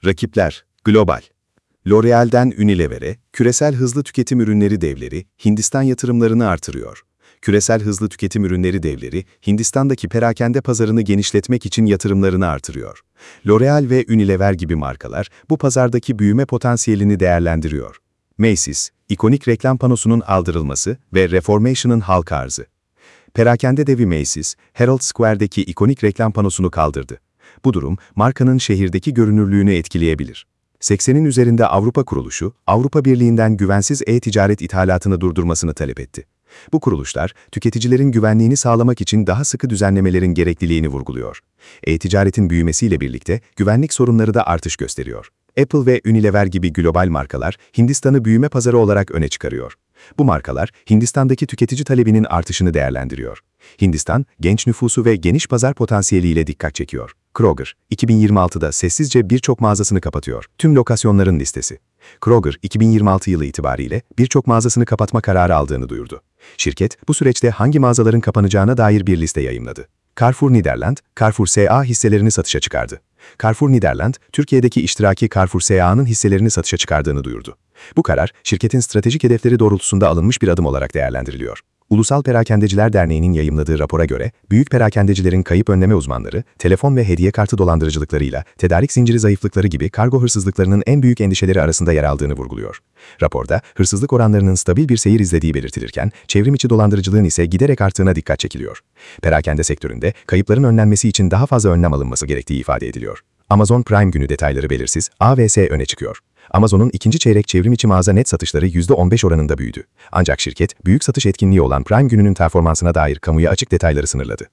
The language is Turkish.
Rakipler, global. L'Oréal'den Unilever'e, küresel hızlı tüketim ürünleri devleri Hindistan yatırımlarını artırıyor. Küresel hızlı tüketim ürünleri devleri, Hindistan'daki perakende pazarını genişletmek için yatırımlarını artırıyor. L'Oréal ve Unilever gibi markalar bu pazardaki büyüme potansiyelini değerlendiriyor. Macy's, ikonik reklam panosunun aldırılması ve Reformation'ın halka arzı. Perakende devi Macy's, Herald Square'deki ikonik reklam panosunu kaldırdı. Bu durum, markanın şehirdeki görünürlüğünü etkileyebilir. 80'in üzerinde Avrupa kuruluşu, Avrupa Birliği'nden güvensiz e-ticaret ithalatını durdurmasını talep etti. Bu kuruluşlar, tüketicilerin güvenliğini sağlamak için daha sıkı düzenlemelerin gerekliliğini vurguluyor. E-ticaretin büyümesiyle birlikte güvenlik sorunları da artış gösteriyor. Apple ve Unilever gibi global markalar, Hindistan'ı büyüme pazarı olarak öne çıkarıyor. Bu markalar, Hindistan'daki tüketici talebinin artışını değerlendiriyor. Hindistan, genç nüfusu ve geniş pazar potansiyeliyle dikkat çekiyor. Kroger, 2026'da sessizce birçok mağazasını kapatıyor. Tüm lokasyonların listesi. Kroger, 2026 yılı itibariyle birçok mağazasını kapatma kararı aldığını duyurdu. Şirket, bu süreçte hangi mağazaların kapanacağına dair bir liste yayımladı. Carrefour Nederland, Carrefour SA hisselerini satışa çıkardı. Carrefour Nederland, Türkiye'deki iştiraki Carrefour SA'nın hisselerini satışa çıkardığını duyurdu. Bu karar, şirketin stratejik hedefleri doğrultusunda alınmış bir adım olarak değerlendiriliyor. Ulusal Perakendeciler Derneği'nin yayımladığı rapora göre, büyük perakendecilerin kayıp önleme uzmanları, telefon ve hediye kartı dolandırıcılıklarıyla tedarik zinciri zayıflıkları gibi kargo hırsızlıklarının en büyük endişeleri arasında yer aldığını vurguluyor. Raporda, hırsızlık oranlarının stabil bir seyir izlediği belirtilirken, çevrim içi dolandırıcılığın ise giderek arttığına dikkat çekiliyor. Perakende sektöründe, kayıpların önlenmesi için daha fazla önlem alınması gerektiği ifade ediliyor. Amazon Prime günü detayları belirsiz, AVS öne çıkıyor. Amazon'un ikinci çeyrek çevrim içi mağaza net satışları %15 oranında büyüdü. Ancak şirket, büyük satış etkinliği olan Prime gününün performansına dair kamuya açık detayları sınırladı.